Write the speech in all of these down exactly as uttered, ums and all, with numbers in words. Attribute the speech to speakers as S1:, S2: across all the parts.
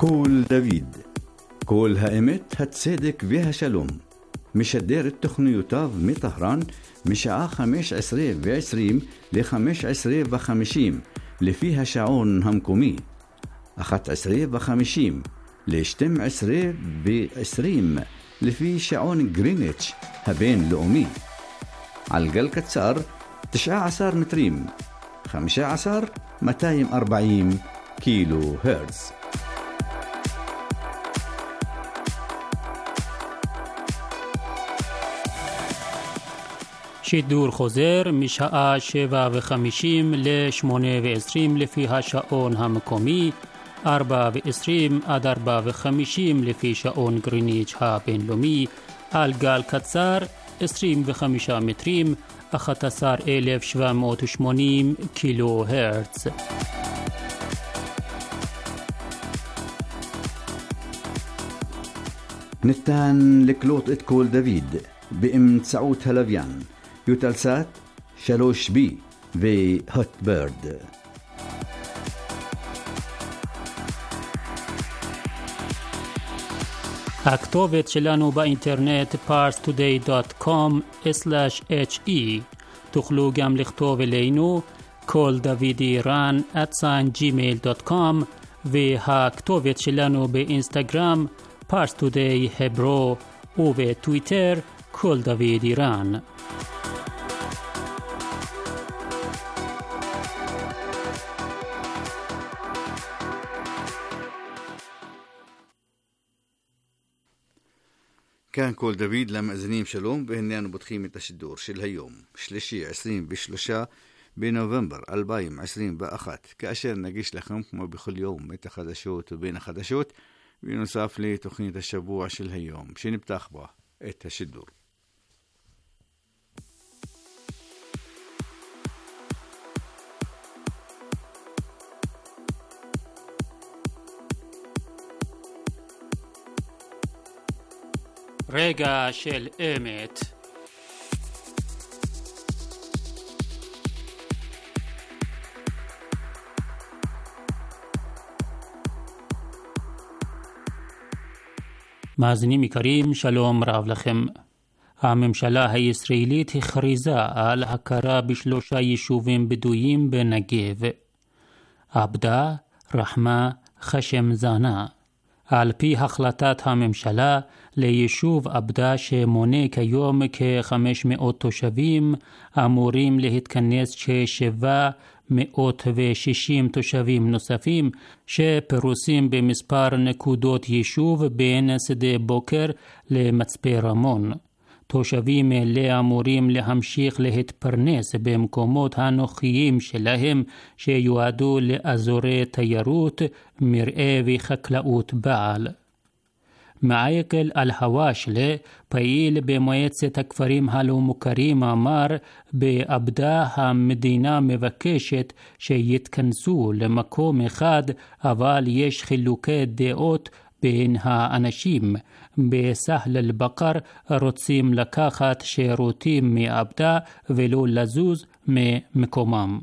S1: קול דוד, קול האמת, הצדק והשלום, משדר את תוכניותיו מטהרן משעה חמש עשרה ועשרים ל-חמש עשרה וחמישים לפי השעון המקומי, אחת עשרה וחמישים ל-שתים עשרה ועשרים לפי שעון גריניץ' הבינלאומי, על גל קצר תשע עשרה מטרים, חמישה עשר מאתיים וארבעים קילו הרץ.
S2: שידור חוזר משעה שבע וחמישים לשמונה ועשרים לפי השעון המקומי, ארבע ועשרים עד ארבע וחמישים לפי שעון גריניץ' הבינלאומי, על גל קצר עשרים וחמישה מטרים, אחת עשרה אלף שבע מאות ושמונים קילו הרץ.
S1: ניתן לקלוט את קול דוד באמצעות הלוויין יוטלסאט שלוש בי והוטברד.
S2: הכתובת שלנו באינטרנט פארס טודיי דוט קום סלאש אייץ' אי. תוכלו גם לכתוב אלינו קול דוד איראן at gmail דוט קום, והכתובת שלנו באינסטגרם פארס טודיי הברו, ובטוויטר קול דוד איראן.
S1: כאן קול דוד למאזינים שלום, והנה אנו פותחים את השידור של היום, שלישי עשרים ושלושה בנובמבר אלפיים עשרים ואחת, כאשר נגיש לכם כמו בכל יום את החדשות ובין החדשות, בנוסף לתוכנית השבוע של היום, שנפתח בה את השידור.
S2: רגע של אמת. מאזינים יקרים, שלום רב לכם. הממשלה הישראלית הכריזה על הכרה בשלושה יישובים בדואיים בנגב, עבדה, רחמה, חשם זנה. על פי החלטת הממשלה, ליישוב עבדה שמונה כיום כ-חמש מאות תושבים, אמורים להתכנס כ-שבע מאות ושישים תושבים נוספים, שפרוסים במספר נקודות יישוב בין שדה בוקר למצפה רמון. תושבים אלה אמורים להמשיך להתפרנס במקומות הנוחיים שלהם שיועדו לאזורי תיירות, מרעה וחקלאות בעל. מעיקל אל-הוואשלה, פעיל במועצת הכפרים הלא מוכרים, אמר בעבדה המדינה מבקשת שיתכנסו למקום אחד, אבל יש חילוקי דעות בין האנשים. בסהל אל-בקר רוצים לקחת שירותים מעבדה ולא לזוז ממקומם.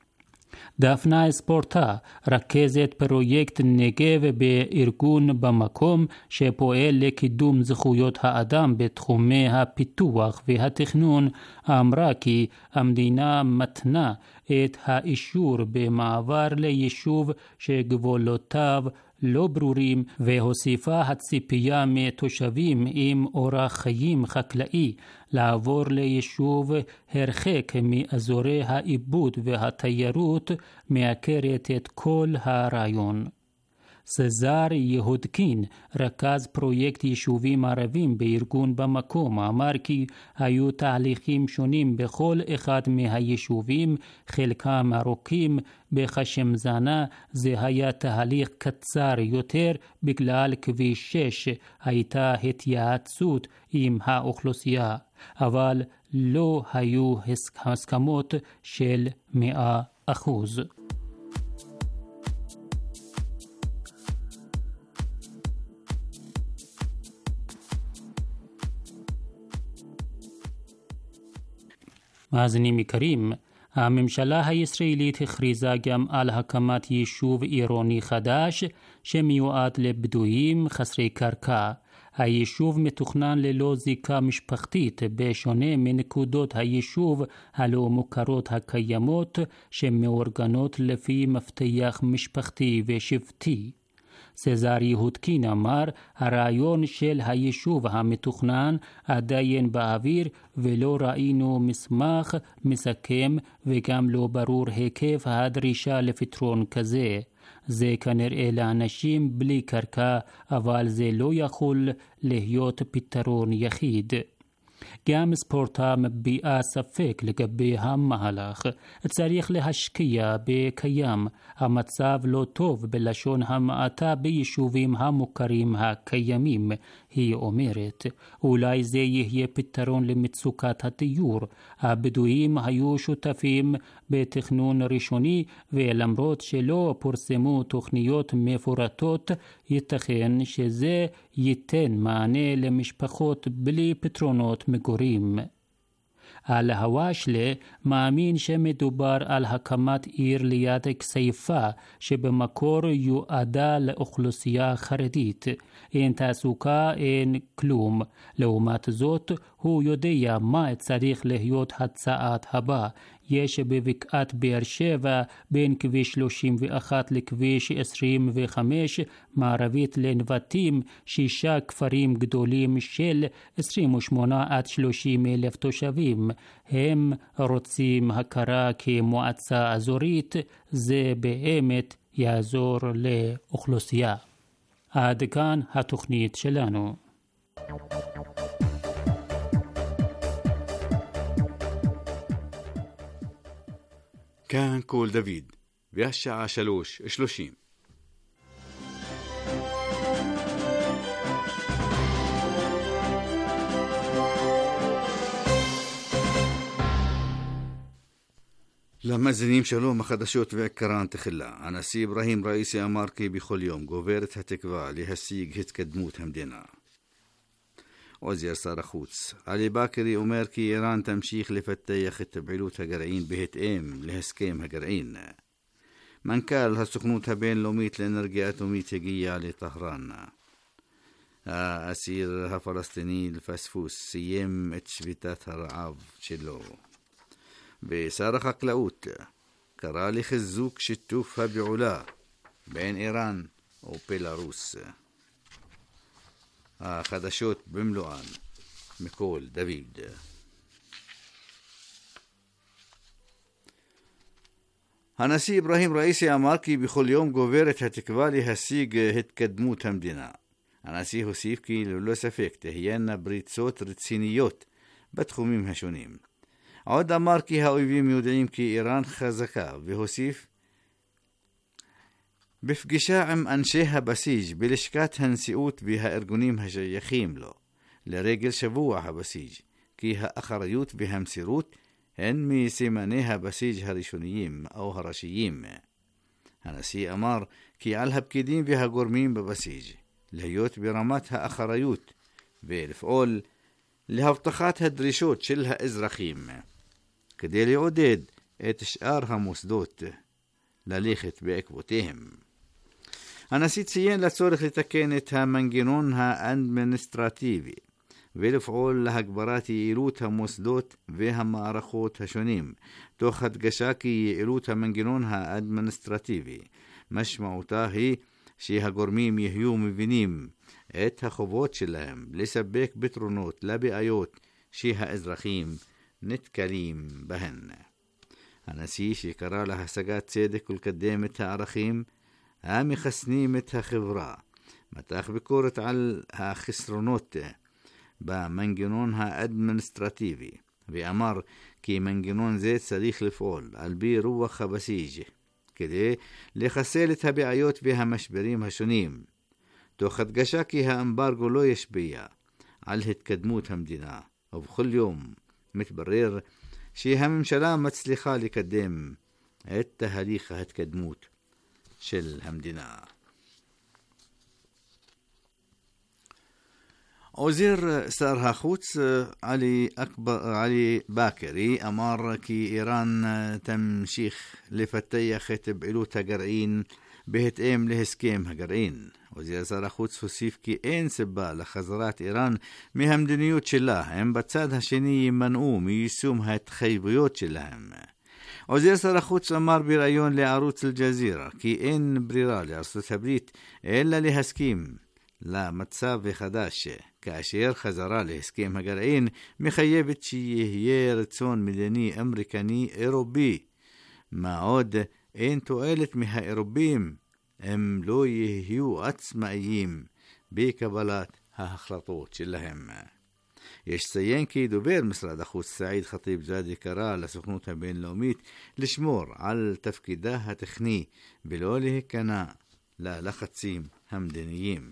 S2: דפנה ספורטה, רכזת פרויקט נגב בארגון במקום שפועל לקידום זכויות האדם בתחומי הפיתוח והתכנון, אמרה כי המדינה מתנה את האישור במעבר ליישוב שגבולותיו לא ברורים, והוסיפה הציפייה מתושבים עם אורח חיים חקלאי לעבור ליישוב הרחק מאזורי העיבוד והתיירות מעקרת את כל הרעיון. סזר יהודקין, רכז פרויקט יישובים ערבים בארגון במקום, אמר כי היו תהליכים שונים בכל אחד מהיישובים, חלקם ארוכים. בחשם זנה זה היה תהליך קצר יותר בגלל כביש שש, הייתה התייעצות עם האוכלוסייה, אבל לא היו הסכמות של מאה אחוז. מאזינים יקרים, הממשלה הישראלית הכריזה גם על הקמת יישוב עירוני חדש שמיועד לבדואים חסרי קרקע. היישוב מתוכנן ללא זיקה משפחתית, בשונה מנקודות היישוב הלא מוכרות הקיימות שמאורגנות לפי מפתח משפחתי ושבטי. סזר יהודקין אמר, הרעיון של היישוב המתוכנן עדיין באוויר ולא ראינו מסמך מסכם וגם לא ברור היקף הדרישה לפתרון כזה. זה כנראה לאנשים בלי קרקע, אבל זה לא יכול להיות פתרון יחיד. גם ספורטה מביעה ספק לגבי המהלך. צריך להשקיע בקיים. המצב לא טוב בלשון המעטה ביישובים המוכרים הקיימים, היא אומרת. אולי זה יהיה פתרון למצוקת הדיור. הבדואים היו שותפים בתכנון ראשוני, ולמרות שלא פורסמו תוכניות מפורטות, ייתכן שזה ייתן מענה למשפחות בלי פתרונות מגורים. על הוואשלה מאמין שמדובר על הקמת עיר ליד כסייפה שבמקור יועדה לאוכלוסייה חרדית. אין תעסוקה, אין כלום. לעומת זאת, הוא יודע מה צריך להיות הצעד הבא. יש בבקעת באר שבע בין כביש שלושים ואחת לכביש עשרים וחמש מערבית לנבטים שישה כפרים גדולים של עשרים ושמונה עד שלושים אלף תושבים. הם רוצים הכרה כמועצה אזורית, זה באמת יעזור לאוכלוסייה. עד כאן התוכנית שלנו.
S1: כאן קול דוד, והשעה שלוש שלושים. למאזינים שלום, החדשות ועיקרן תחילה. הנשיא אברהים ראיסי אמר כי בכל יום גוברת התקווה להשיג התקדמות המדינה. עוזר שר החוץ עלי בכרי אומר כי איראן תמשיך לפתח את פעילות הגרעין בהתאם להסכם הגרעין. מנכ"ל הסוכנות הבינלאומית לאנרגיה אטומית הגיע לטהרן. האסיר הפלסטיני אלפספוס סיים את שביתת הרעב שלו. ושר החקלאות קרא לחיזוק שיתוף הפעולה בין איראן ובלרוס. החדשות במלואן מקול דוד. הנשיא אברהים ראיסי אמר כי בכל יום גוברת התקווה להשיג התקדמות המדינה. הנשיא הוסיף כי ללא ספק תהיינה בריצות רציניות בתחומים השונים. עוד אמר כי האויבים יודעים כי איראן חזקה, והוסיף בפגישה עם אנשי הבסיג' בלשכת הנשיאות והארגונים השייכים לו לרגל שבוע הבסיג' כי האחריות והמסירות הן מסימני הבסיג' הראשוניים או הראשיים. הנשיא אמר כי על הפקידים והגורמים בבסיג' להיות ברמת האחריות ולפעול להבטחת הדרישות של האזרחים כדי לעודד את שאר המוסדות ללכת בעקבותיהם. הנשיא ציין לצורך לתקן את המנגנון האדמיניסטרטיבי ולפעול להגברת יעילות המוסדות והמערכות השונים, תוך הדגשה כי יעילות המנגנון האדמיניסטרטיבי משמעותה היא שהגורמים יהיו מבינים את החובות שלהם לספק פתרונות לבעיות שהאזרחים נתקלים בהן. הנשיא שקרא להשגת צדק ולקדם את הערכים המחסנים את החברה, מתח ביקורת על החסרונות במנגנון האדמיניסטרטיבי, ואמר כי מנגנון זה צריך לפעול על פי רוח הבסיג' כדי לחסל את הבעיות והמשברים השונים, תוך הדגשה כי האמברגו לא ישפיע על התקדמות המדינה, ובכל יום מתברר שהממשלה מצליחה לקדם את תהליך ההתקדמות של המדינה. وزير שר החוץ علي أكبر علي باكري أمر כי איראן תמשיך לפתח את פעילות הגרעין בהתאם להסכם הגרעין. וזיר שר החוץ הוסיף כי אין סיבה לחזרת איראן מהמדיניות שלה, הם בצד השני יימנעו מיישום ההתחייבויות שלהם. וזיר שר החוץ אמר בראיון לערוץ אל-ג'זירה כי אין ברירה לארצות הברית אלא להסכים למצב החדש, כאשר חזרה להסכם הגרעין מחייבת שיהיה רצון מדיני אמריקני אירופי. מה עוד אין תועלת מהאירופים, הם לא יהיו עצמאיים בקבלת ההחלטות שלהם. יש ציין כי דובר משרד החוץ סעיד חטיב זאדי קרא לסוכנות הבינלאומית לשמור על תפקידה הטכני ולא להיכנע ללחצים המדיניים.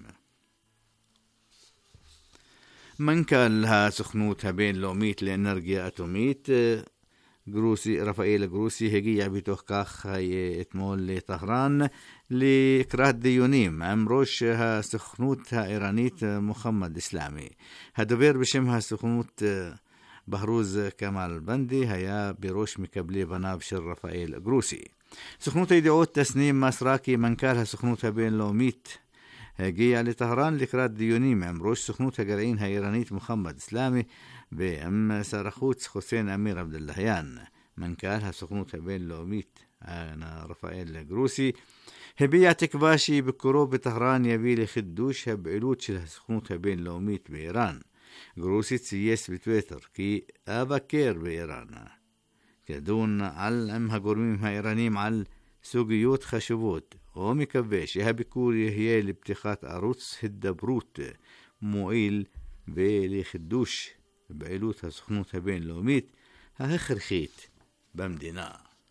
S1: מנכ"ל הסוכנות הבינלאומית לאנרגיה אטומית גרוסי, רפאל גרוסי, הגיע בתוך כך אתמול לטהרן לקראת דיונים עם ראש הסוכנות האיראנית מוחמד אסלאמי. הדובר בשם הסוכנות בהרוז כמאל בנדי היה בראש מקבלי פניו של רפאל גרוסי. סוכנות הידיעות תסנים מסרה כי מנכ"ל הסוכנות הבינלאומית הגיע לטהרן לקראת דיונים עם ראש סוכנות הגרעין האיראנית מוחמד אסלאמי ועם שר החוץ חוסיין אמיר עבדאללהיאן. מנכ"ל הסוכנות הבינלאומית רפאל גרוסי הביע תקווה שבקרוב בטהרן יביא לחידוש הפעילות של הסוכנות הבינלאומית באיראן. גרוסי צייס בטוויטר כי אבקר באיראן כדון על עם הגורמים האיראנים על סוגיות חשובות, ומקווה שהביקור יהיה לפתיחת ערוץ הידברות מועיל ולחידוש פעילות הסוכנות הבינלאומית ההכרחית במדינה.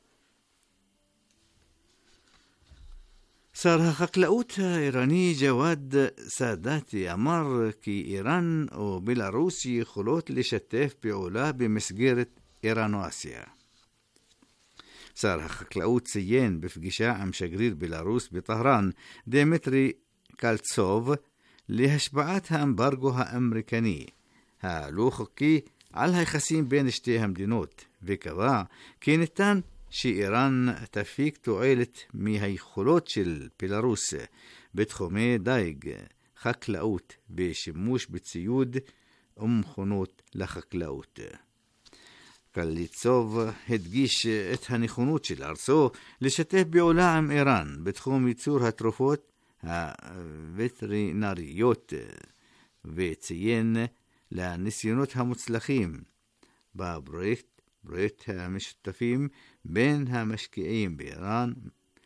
S1: שר החקלאות האיראני ג'וואד סאדאתי אמר כי איראן ובלרוס יכולות לשתף פעולה במסגרת איראנו-אסיה. שר החקלאות ציין בפגישה עם שגריר בלרוס בטהרן דמיטרי קלצוב להשפעת האמברגו האמריקני הלא חוקי על היחסים בין שתי המדינות, וקבע כי ניתן שאיראן תפיק תועלת מהיכולות של בלרוס בתחומי דייג, חקלאות ושימוש בציוד ומכונות לחקלאות. קליצוב הדגיש את הנכונות של ארצו לשתף פעולה עם איראן בתחום ייצור התרופות הווטרינריות וציין לניסיונות המוצלחים בפרויקט פרויקט המשותפים בין המשקיעים באיראן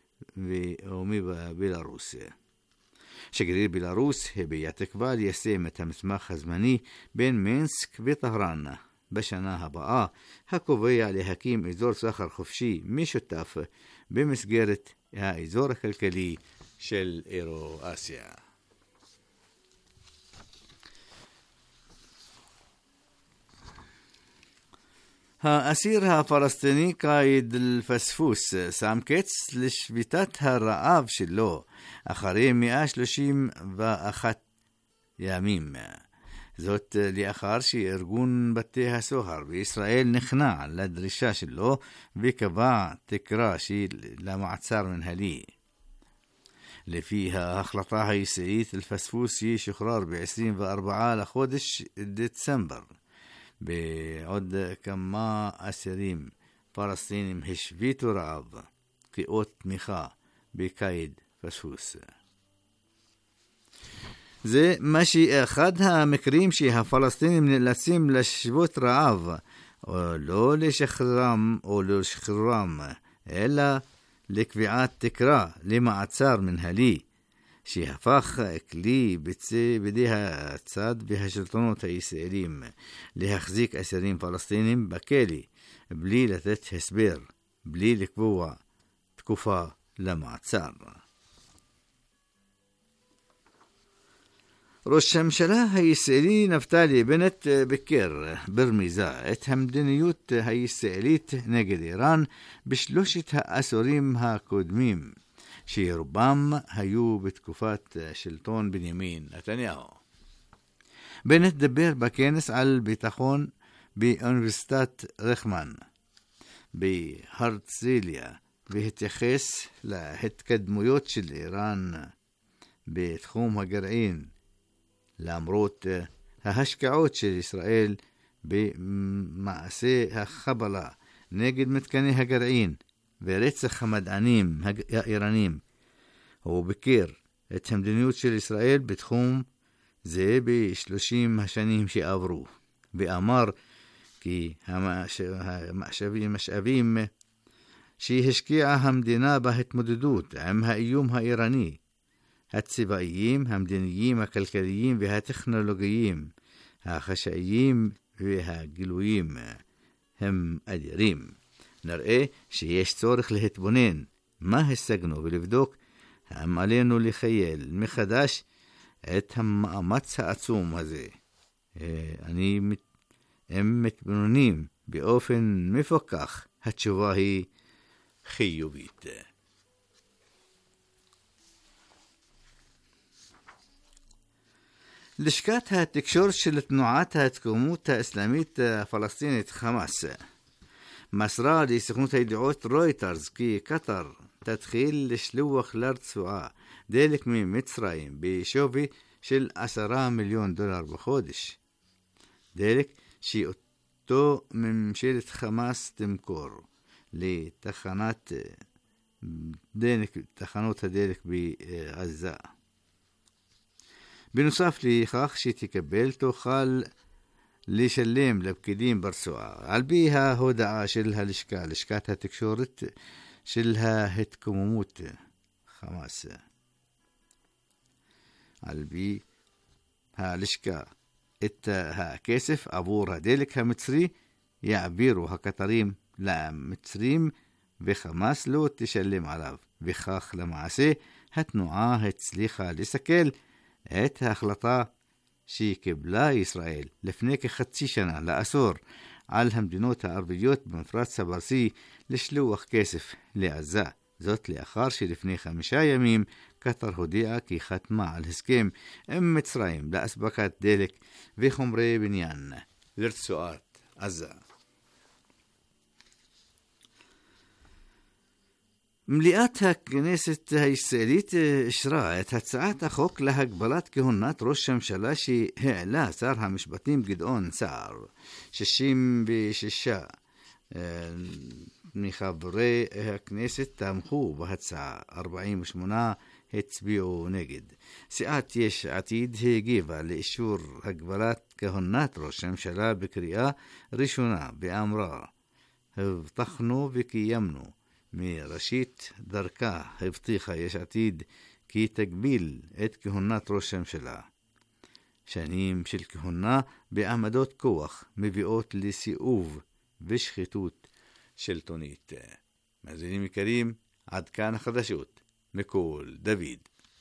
S1: ובבלרוס. שגריר בלרוס הביע תקווה ליישם את המסמך הזמני בין מינסק וטהרן בשנה הבאה, הקובע להקים אזור סחר חופשי משותף במסגרת האזור הכלכלי של אירו-אסיה. האסיר הפלסטיני קאיד אל-פספוס שם קץ לשביתת הרעב שלו אחרי מאה שלושים ואחת ימים. זאת לאחר שארגון בתי הסוהר בישראל נכנע לדרישה שלו וקבע תקרה של למעצר מנהלי. לפי ההחלטה הישראלית אל-פספוס ישוחרר ב-עשרים וארבעה לחודש דצמבר. בעוד כמה אסירים פלסטינים השביתו רעב כאות תמיכה בקאיד פספוס. זה מה שאחד המקרים שהפלסטינים נאלצים לשבות רעב או לא לשחררם או לא לשחררם אלא לקביעת תקרה למעצר מנהלי שהפך כלי בידי הצד והשלטונות הישראלים להחזיק אסירים פלסטינים בכלא בלי לתת הסבר, בלי לקבוע תקופה למעצר. ראש הממשלה הישראלי נפתלי בנט ביקר ברמיזה את המדיניות הישראלית נגד איראן בשלושת העשורים הקודמים, שרובם היו בתקופת שלטון בנימין נתניהו. בנט דבר בכנס על ביטחון באוניברסיטת רייכמן בהרצליה, והתייחס להתקדמויות של איראן בתחום הגרעין, למרות ההשקעות של ישראל במעשה החבלה נגד מתקני הגרעין ורצח המדענים האיראנים. הוא ביקר את המדיניות של ישראל בתחום זה בשלושים השנים שעברו, ואמר כי המשאבים משאבים שהשקיעה המדינה בהתמודדות עם האיום האיראני, הצבאיים, המדיניים, הכלכליים והטכנולוגיים, החשאיים והגלויים, הם אדירים. נראה שיש צורך להתבונן מה השגנו ולבדוק האם עלינו לחייל מחדש את המאמץ העצום הזה. אני הם מתבוננים באופן מפוקח, התשובה היא חיובית. לשכת התקשורת של תנועת ההתקוממות האסלאמית הפלסטינית חמאס מסרה לסוכנות הידיעות רויטרס כי קטר תתחיל לשלוח לרצועה דלק ממצרים בשווי של עשרה מיליון דולר בחודש. דלק שאותו ממשלת חמאס תמכור לתחנת דלק, תחנות הדלק בעזה. בנוסף לכך שתקבל תוכל לשלם לפקידים ברצועה. על פי ההודעה של הלשכה, לשכת התקשורת של ההתקוממות חמאס, על פי הלשכה, את הכסף עבור הדלק המצרי יעבירו הקטרים למצרים וחמאס לא תשלם עליו. וכך למעשה התנועה הצליחה לסכל את ההחלטה שקיבלה ישראל לפני כחצי שנה לאסור על המדינות הערביות במפרץ הפרסי לשלוח כסף לעזה. זאת לאחר שלפני חמישה ימים קטר הודיעה כי חתמה על הסכם עם מצרים לאספקת דלק וחומרי בניין לרצועת עזה. מליאת הכנסת הישראלית אישרה את הצעת החוק להגבלת כהונת ראש הממשלה שהעלה שר המשפטים גדעון סער. שישים ושישה מחברי הכנסת תמכו בהצעה, ארבעים ושמונה הצביעו נגד. סיעת יש עתיד הגיבה לאישור הגבלת כהונת ראש הממשלה בקריאה ראשונה ואמרה, הבטחנו וקיימנו. מראשית דרכה הבטיחה יש עתיד כי תגביל את כהונת ראש הממשלה. שנים של כהונה בעמדות כוח מביאות לסיאוב ושחיתות שלטונית. מאזינים יקרים, עד כאן החדשות מקול דוד.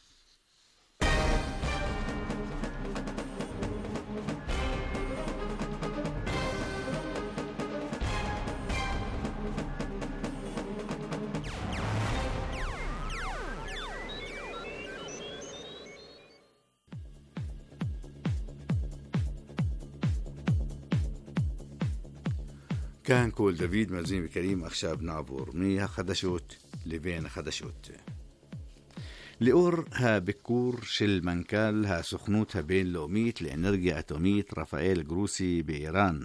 S1: כאן קול דוד, מאזינים יקרים, עכשיו נעבור מהחדשות לבין החדשות. לאור הביקור של מנכ"ל הסוכנות הבינלאומית לאנרגיה אטומית רפאל גרוסי באיראן,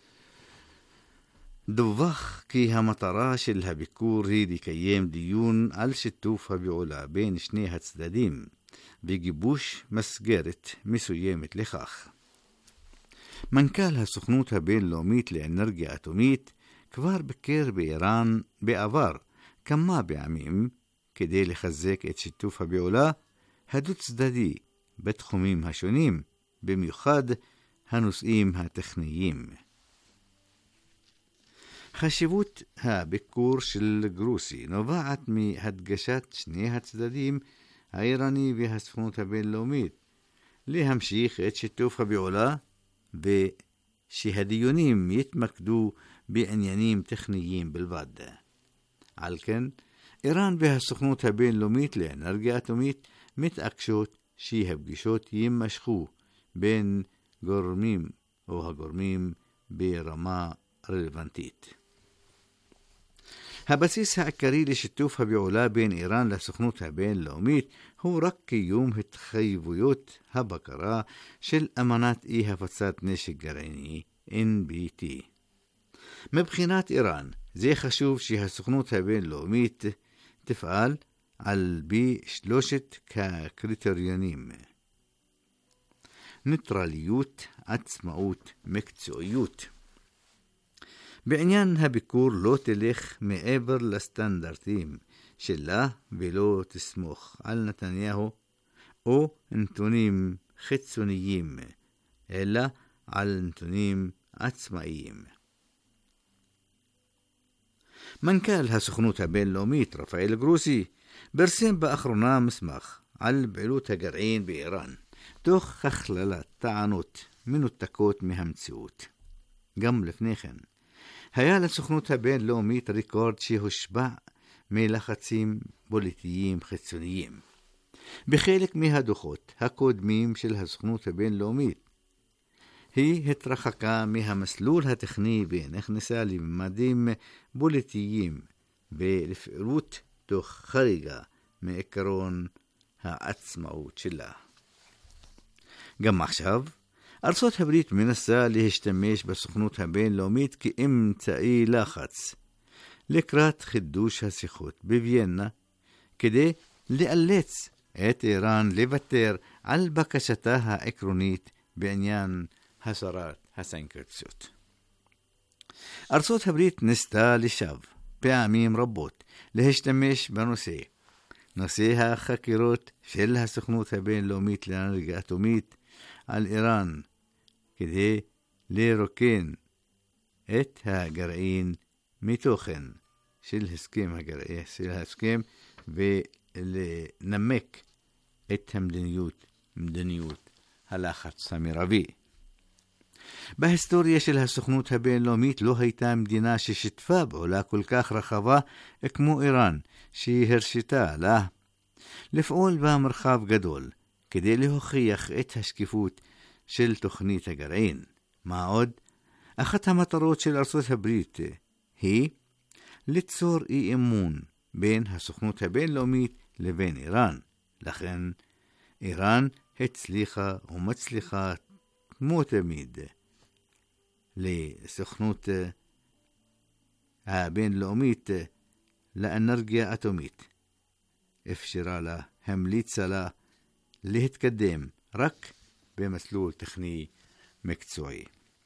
S1: דווח כי המטרה של הביקור היא לקיים דיון על שיתוף הפעולה בין שני הצדדים וגיבוש מסגרת מסוימת לכך. מנכ"ל הסוכנות הבינלאומית לאנרגיה אטומית כבר ביקר באיראן בעבר כמה פעמים כדי לחזק את שיתוף הפעולה הדו-צדדי בתחומים השונים, במיוחד הנושאים הטכניים. חשיבות הביקור של גרוסי נובעת מהדגשת שני הצדדים, האיראני והסוכנות הבינלאומית, להמשיך את שיתוף הפעולה ושהדיונים יתמקדו בעניינים טכניים בלבד. על כן, איראן והסוכנות הבינלאומית לאנרגיה אטומית מתעקשות שהפגישות יימשכו בין גורמים או הגורמים ברמה רלוונטית. הבסיס העיקרי לשיתוף הפעולה בין איראן לסוכנות הבינלאומית הוא רק קיום התחייבויות הבקרה של אמנת אי הפצת נשק גרעיני אן בי טי. מבחינת איראן, זה חשוב שהסוכנות הבינלאומית תפעל על פי שלושת הקריטריונים: ניטרליות, עצמאות, מקצועיות. בעניין הביקור לא תלך מעבר לסטנדרטים שלה ולא תסמוך על נתניהו או נתונים חיצוניים, אלא על נתונים עצמאיים. מנכ"ל הסוכנות הבינלאומית רפאל גרוסי פרסם באחרונה מסמך על פעילות הגרעין באיראן, תוך הכללת טענות מנותקות מהמציאות. גם לפני כן, היה לסוכנות הבינלאומית ריקורד שהושפע מלחצים פוליטיים חיצוניים. בחלק מהדוחות הקודמים של הסוכנות הבינלאומית, היא התרחקה מהמסלול הטכני ונכנסה לממדים פוליטיים ולפעילות תוך חריגה מעקרון העצמאות שלה. גם עכשיו, ארצות הברית מנסה להשתמש בסוכנות הבינלאומית כאמצעי לחץ לקראת חידוש השיחות בוויינה, כדי לאלץ את איראן לוותר על בקשתה העקרונית בעניין הסרת הסנקציות. ארצות הברית ניסתה לשווא פעמים רבות להשתמש בנושא, נושא החקירות של הסוכנות הבינלאומית לאנרגיה אטומית על איראן, כדי לרוקן את הגרעין מתוכן של הסכם הגרעין, של ההסכם, ולנמק את המדיניות, מדיניות הלחץ המרבי. בהיסטוריה של הסוכנות הבינלאומית לא הייתה מדינה ששיתפה פעולה כל כך רחבה כמו איראן, שהיא הרשתה לה לפעול במרחב גדול כדי להוכיח את השקיפות של תוכנית הגרעין. מה עוד? אחת המטרות של ארצות הברית היא ליצור אי אמון בין הסוכנות הבינלאומית לבין איראן. לכן איראן הצליחה ומצליחה כמו תמיד לסוכנות הבינלאומית לאנרגיה אטומית. אפשרה לה, המליצה לה להתקדם רק במסלול טכני מקצועי.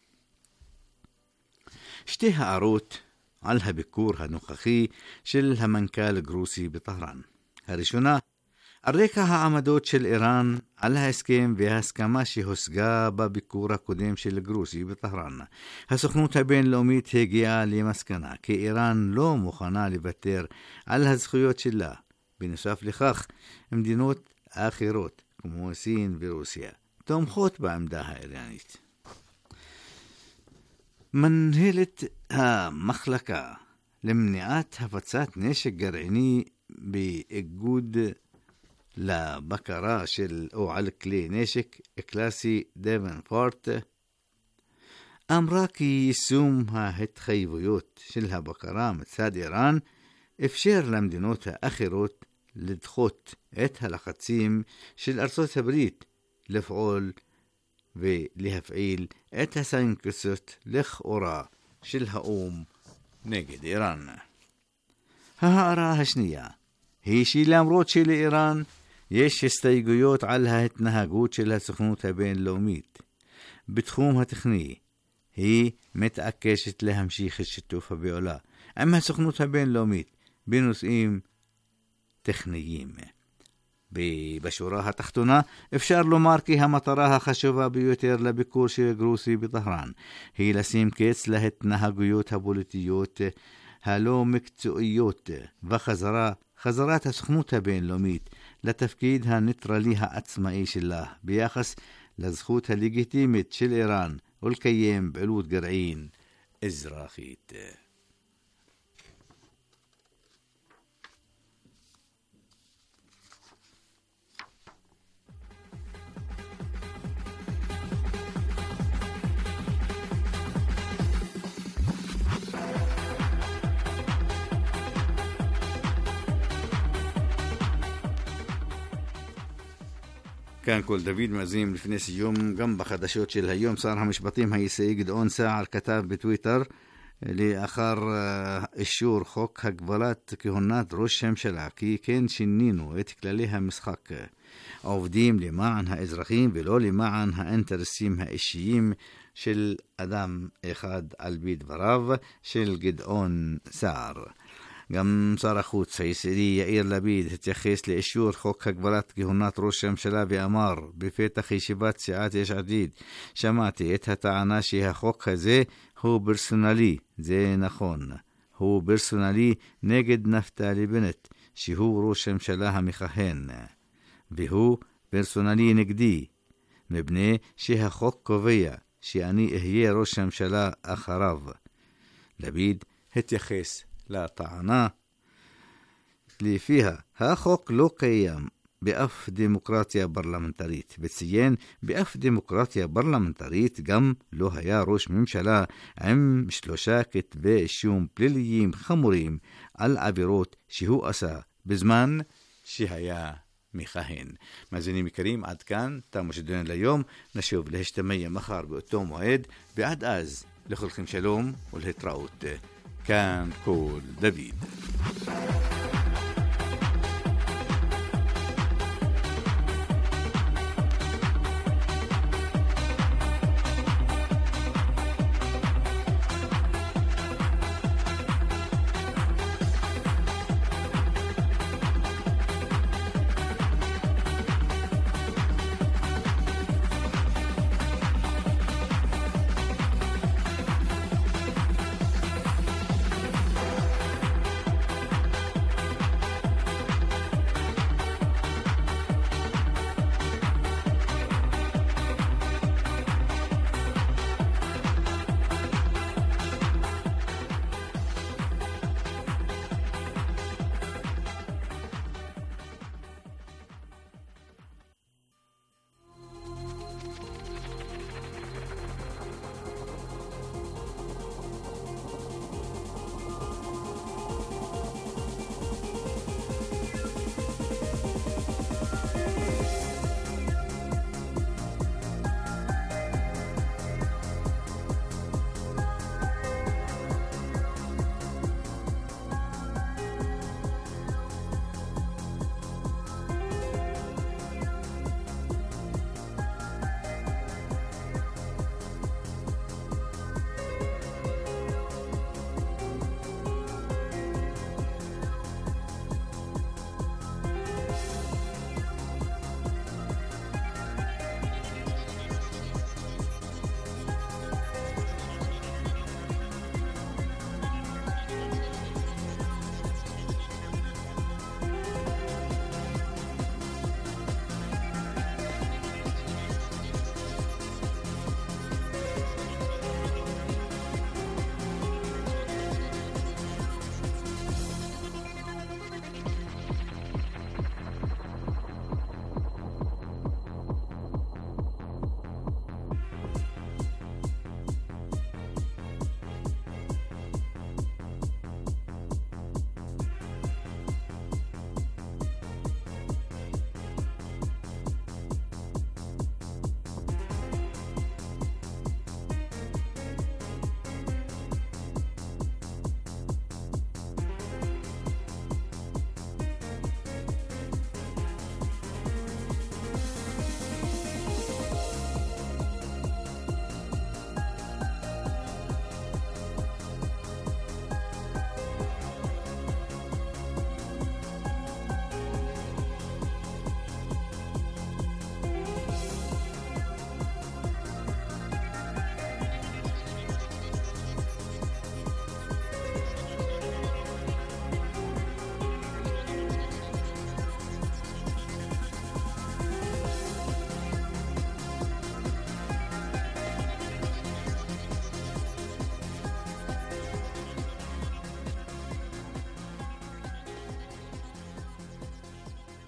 S1: שתי הערות על הביקור הנוכחי של המנכ"ל גרוסי בטהרן. הראשונה, על רקע העמדות של איראן על ההסכם וההסכמה שהושגה בביקור הקודם של גרוסי בטהרן. הסוכנות הבינלאומית הגיעה למסקנה כי איראן לא מוכנה לוותר על הזכויות שלה. בנוסף לכך, מדינות אחרות כמו סין ורוסיה תומכות בעמדה האיראנית. מנהלת המחלקה למניעת הפצת נשק גרעיני באיגוד לבקרה של או על כלי נשק קלאסי דבנפורט אמרה כי יישום ההתחייבויות של הבקרה מצד איראן אפשר למדינות האחרות לדחות את הלחצים של ארצות הברית לפעול ולהפעיל את הסנקציות לכאורה של האום נגד איראן. ההערה השנייה היא שלמרות שלאיראן יש הסתייגויות על ההתנהגות של הסוכנות הבינלאומית בתחום הטכני, היא מתעקשת להמשיך את שיתוף הפעולה עם הסוכנות הבינלאומית בנושאים טכניים. בשורה התחתונה אפשר לומר כי המטרה החשובה ביותר לביקור של גרוסי בטהרן היא לשים קץ להתנהגויות הפוליטיות הלא מקצועיות וחזרה חזרת הסוכנות הבינלאומית לתפקיד הניטרלי העצמאי שלה ביחס לזכות הלגיטימית של איראן ולקיים פעילות גרעין אזרחית. كان كل דוד מאזינים לפני סיום, גם בחדשות של היום, שר המשפטים הישראלי גדעון סער כתב בטוויטר, לאחר אישור חוק הגבלת כהונת ראש הממשלה, כי כן שינינו את כללי המשחק. עובדים למען האזרחים ולא למען האינטרסים האישיים של אדם אחד, על פי דבריו של גדעון סער. גם שר החוץ הישראלי יאיר לפיד התייחס לאישור חוק הגבלת כהונת ראש הממשלה ואמר בפתח ישיבת סיעת יש עתיד, שמעתי את הטענה שהחוק הזה הוא פרסונלי. זה נכון, הוא פרסונלי נגד נפתלי בנט, שהוא ראש הממשלה המכהן, והוא פרסונלי נגדי, מפני שהחוק קובע שאני אהיה ראש הממשלה אחריו. לפיד התייחס לטענה לפיה החוק לא קיים באף דמוקרטיה פרלמנטרית, וציין באף דמוקרטיה פרלמנטרית גם לא היה ראש ממשלה עם שלושה כתבי אישום פליליים חמורים על עבירות שהוא עשה בזמן שהיה מכהן. מאזינים יקרים, עד כאן תם שידורנו להיום. נשוב להשתמע מחר באותו מועד, ועד אז לכולכם שלום ולהתראות. כאן כל דוד.